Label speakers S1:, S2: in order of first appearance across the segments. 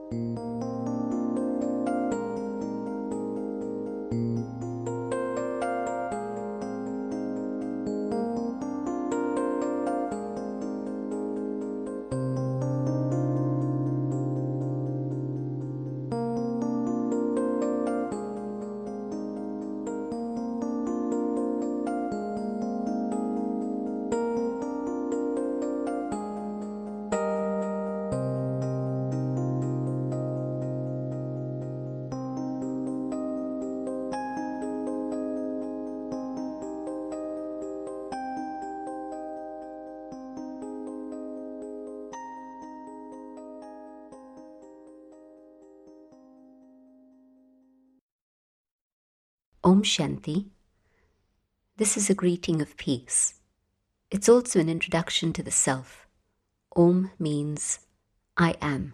S1: Om Shanti. This is a greeting of peace. It's also an introduction to the self. Om means I am.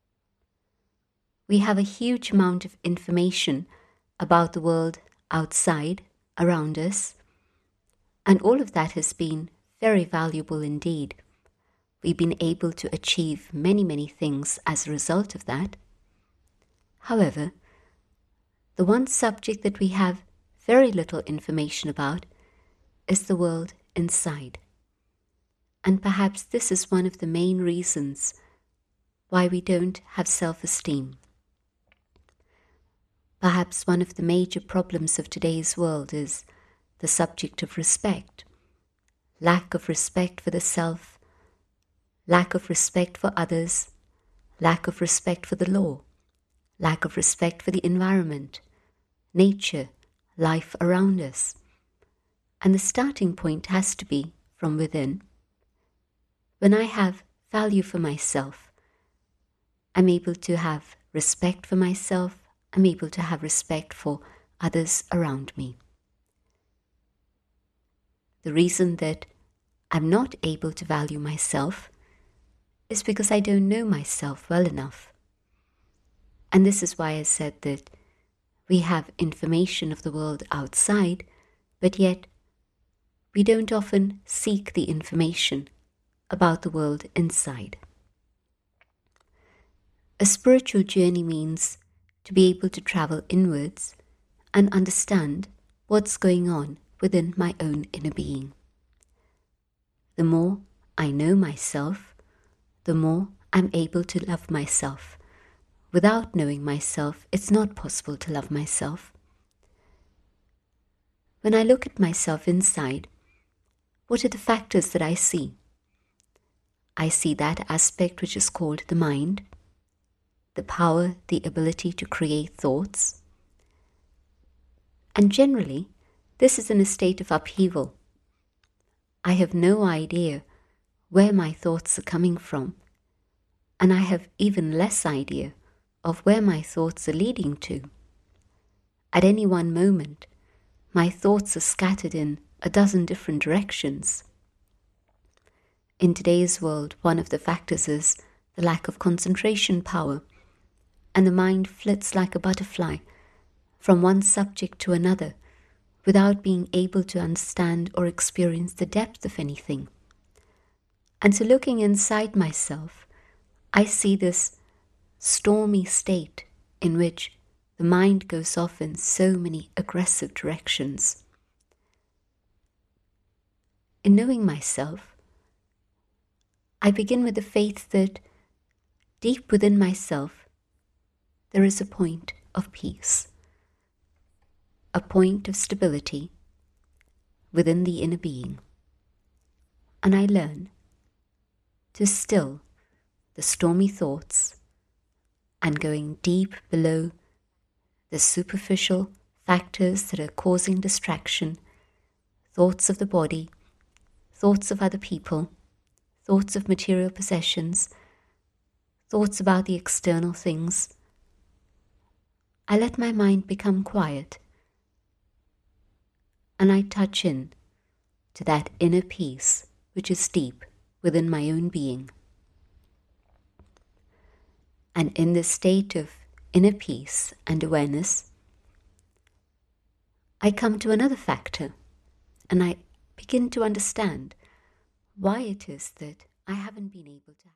S1: We have a huge amount of information about the world outside, around us, and all of that has been very valuable indeed. We've been able to achieve many, many things as a result of that. However, the one subject that we have very little information about is the world inside. And perhaps this is one of the main reasons why we don't have self-esteem. Perhaps one of the major problems of today's world is the subject of respect. Lack of respect for the self, lack of respect for others, lack of respect for the law, lack of respect for the environment, nature, life around us. And the starting point has to be from within. When I have value for myself, I'm able to have respect for myself, I'm able to have respect for others around me. The reason that I'm not able to value myself is because I don't know myself well enough. And this is why I said that we have information of the world outside, but yet we don't often seek the information about the world inside. A spiritual journey means to be able to travel inwards and understand what's going on within my own inner being. The more I know myself, the more I'm able to love myself. Without knowing myself, it's not possible to love myself. When I look at myself inside, what are the factors that I see? I see that aspect which is called the mind, the power, the ability to create thoughts. And generally, this is in a state of upheaval. I have no idea where my thoughts are coming from, and I have even less idea of where my thoughts are leading to. At any one moment, my thoughts are scattered in a dozen different directions. In today's world, one of the factors is the lack of concentration power, and the mind flits like a butterfly from one subject to another without being able to understand or experience the depth of anything. And so looking inside myself, I see this stormy state in which the mind goes off in so many aggressive directions. In knowing myself, I begin with the faith that deep within myself there is a point of peace, a point of stability within the inner being. And I learn to still the stormy thoughts and going deep below the superficial factors that are causing distraction, thoughts of the body, thoughts of other people, thoughts of material possessions, thoughts about the external things. I let my mind become quiet, and I touch in to that inner peace which is deep within my own being. And in this state of inner peace and awareness, I come to another factor, and I begin to understand why it is that I haven't been able to